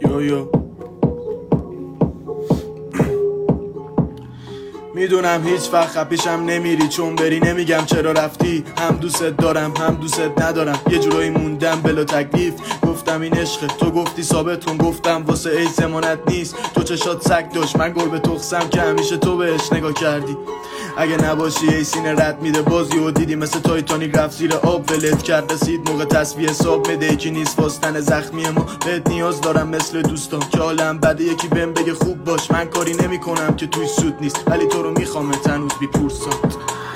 یو میدونم هیچ وقت خپیشم نمیری، چون بری نمیگم چرا رفتی. هم دوست دارم هم دوست ندارم، یه جورایی موندم بلا تکلیف. گفتم این عشقه، تو گفتی ثابت کن، گفتم واسه ای زمانت نیست. تو چشات سگ داشت، من گل به تخسم که همیشه تو بهش نگاه کردی. اگه نباشی ای سینه رد میده بازی و دیدی مثل تایتانیک رفت زیر آب. ولت کرد رسید موقع تصفیه حساب، بده یکی نیست واستن زخمی ما. بهت نیاز دارم مثل دوستام که حالم بده یکی بهم بگه خوب باش. من کاری نمی کنم که توی سود نیست، ولی تو رو میخوام هنوز بی پرسات.